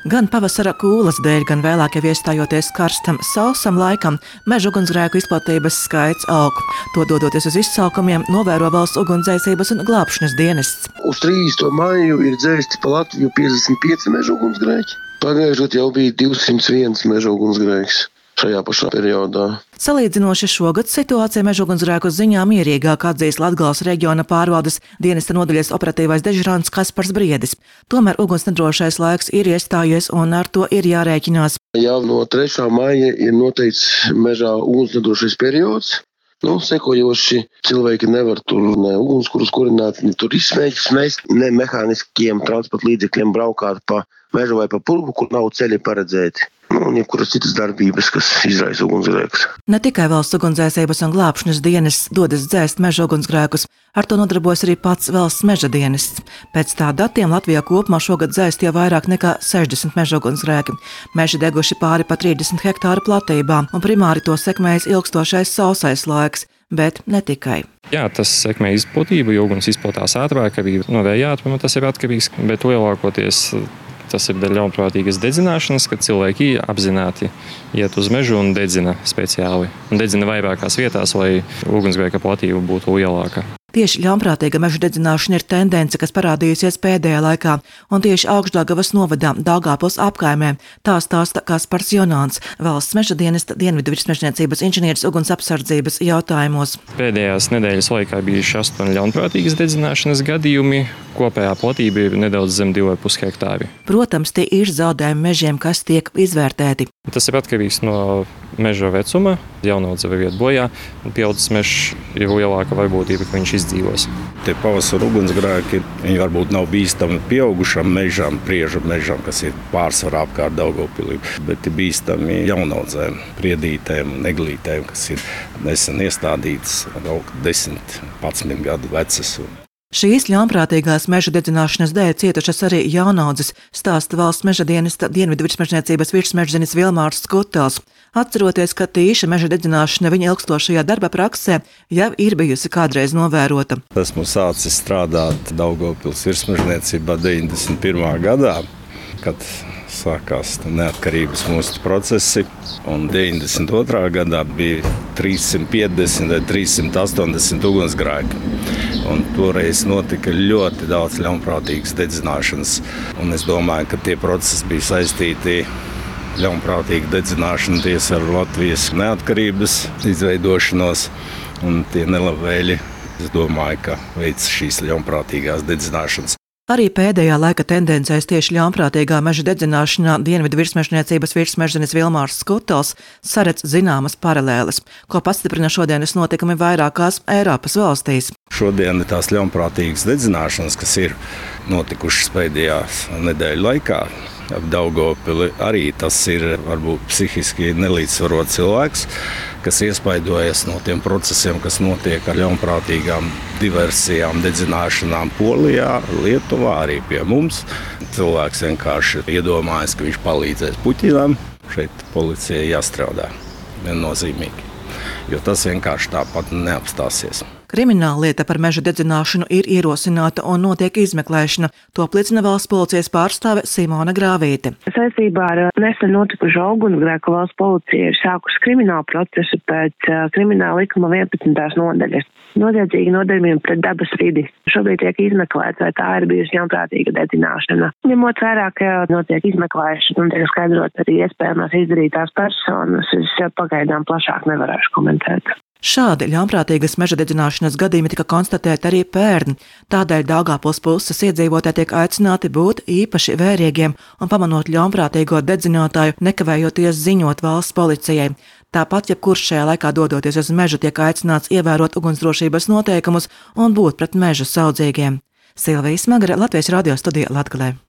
Gan pavasara kūlas dēļ, gan vēlāk jau iestājoties karstam, sausam laikam, meža ugunsgrēku izplatības skaits aug. To dodoties uz izsaukumiem, novēro Valsts ugunsdzēsības un glābšanas dienests. Uz 30. maiju ir dzēsti pa Latviju 55 meža ugunsgrēki. Pagājušajā gadā jau bija 201 meža ugunsgrēks šajā pašā periodā. Salīdzinoši šogad situācija meža ugunsgrēku ziņā mierīgāk atzīst Latgales reģiona pārvaldes dienesta nodaļas operatīvais dežurants Kaspars Briedis. Tomēr uguns nedrošais laiks ir iestājies un ar to ir jārēķinās. Jau no 3. maija ir noteikts mežā uguns nedrošais periods. Sekojoši cilvēki nevar tur ne ugunskurus kurināt, ne tur izsmēst, ne mehāniskiem transporta līdzekļiem braukāt pa mežu vai pa purvu, kur nav ceļi paredzēti. Un jebkuras citas darbības, kas izraisa ugunsgrēkus. Ne tikai Valsts ugunsdzēsības un glābšanas dienests dodas dzēst meža ugunsgrēkus, ar to nodarbojas arī pats Valsts meža dienests. Pēc tā datiem Latvijā kopumā šogad dzēst jau vairāk nekā 60 meža ugunsgrēki. Meži deguši pāri pa 30 hektāru platībā, un primāri to sekmējas ilgstošais sausais laiks. Bet ne tikai. Jā, tas sekmē izplatību, jo uguns izplatās ātrāk, arī no vēja ātruma tas ir atkarīgs, bet lielākoties tas ir dēļ ļaunprātīgas dedzināšanas, kad cilvēki apzināti iet uz mežu un dedzina speciāli. Un dedzina vairākās vietās, lai ugunsgrēka platība būtu lielāka. Tieši ļaunprātīga meža dedzināšana ir tendence, kas parādījusies pēdējā laikā, un tieši Augšdaugavas novadā Daugavpils apkaimē. Tā stāsta Kaspars Jonāns, Valsts meža dienesta dienvidu virsmežniecības inženieris uguns apsardzības jautājumos. Pēdējās nedēļas laikā bijuši 8 ļaunprātīgas dedzināšanas gadījumi. Kopējā platība ir nedaudz zem 2,5 hektāri. Protams, tie ir zaudējumi mežiem, kas tiek izvērtēti. Tas ir atkarīgs no meža vecuma. Jaunaudzene var iet bojā, un pieaudzis mežs ir lielāka varbūtība, ka viņš izdzīvos. Tie pavasara ugunsgrēki, viņi varbūt nav bīstami pieaugušam mežam, priežu mežam, kas ir pārsvarā apkārt Daugavpilī, bet ir bīstami jaunaudzēm, priedītēm un eglītēm, kas ir nesen iestādītas, 10-11 gadu vecas. Šīs ļaunprātīgās meža dedzināšanas dēļ cietušas arī jaunaudzes, stāsta Valsts meža dienesta dienvidu virsmežniecības virsmežzinis Vilmārs Skutels. Atceroties, ka tīša meža dedzināšana viņa ilgstošajā darba praksē jau ir bijusi kādreiz novērota. Esmu sācis strādāt Daugavpils virsmežniecībā 91. gadā, kad sākās neatkarības mūsu procesi, un 92. gadā bija 350 vai 380 ugunsgrēki. Un toreiz notika ļoti daudz ļaunprātīgas dedzināšanas, un es domāju, ka tie procesi bija saistīti ļaunprātīga dedzināšana tiesa ar Latvijas neatkarības izveidošanos, un tie nelabvēļi, es domāju, ka veic šīs ļaunprātīgās dedzināšanas. Arī pēdējā laika tendencēs tieši ļaunprātīgā meža dedzināšanā dienvidu virsmežniecības virsmežzinis Vilmārs Skutels saredz zināmas paralēles, ko pastiprina šodienas notikumi vairākās Eiropas valstīs. Šodien tās ļaunprātīgas dedzināšanas, kas ir notikušas pēdējās nedēļu laikā ap Daugavpili, arī tas ir varbūt psihiski nelīdzsvarots cilvēks, kas iespaidojas no tiem procesiem, kas notiek ar ļaunprātīgām diversijām, dedzināšanām Polijā, Lietuvā, arī pie mums. Cilvēks vienkārši iedomājas, ka viņš palīdzēs Puķinam. Šeit policijai jāstrādā viennozīmīgi, jo tas vienkārši tāpat neapstāsies. Krimināllieta par meža dedzināšanu ir ierosināta un notiek izmeklēšana. To apliecina Valsts policijas pārstāve Simona Grāvīte. Saistībā ar nesen notikušo ugunsgrēku Valsts policija ir sākusi kriminālu procesu pēc krimināla likuma 11. nodaļas. Noziedzīgi nodarījumi pret dabas vidi. Šobrīd tiek izmeklēts, vai tā ir bijusi ļaunprātīga dedzināšana. Ņemot vērā, ka notiek izmeklēšana un tiek skaidrot arī iespējamās izdarītās personas, es pagaidām plašāk nevarēšu komentēt. Šādi ļaunprātīgas meža dedzināšanas gadījumi tika konstatēti arī pērn. Tādēļ Daugavpils puses iedzīvotāji tiek aicināti būt īpaši vērīgiem un pamanot ļaunprātīgo dedzinātāju, nekavējoties ziņot Valsts policijai. Tāpat, jebkurš šajā laikā dodoties uz mežu, tiek aicināts ievērot ugunsdrošības noteikumus un būt pret mežu saudzīgiem. Silvija Smagare, Latvijas radio studija Latgalē.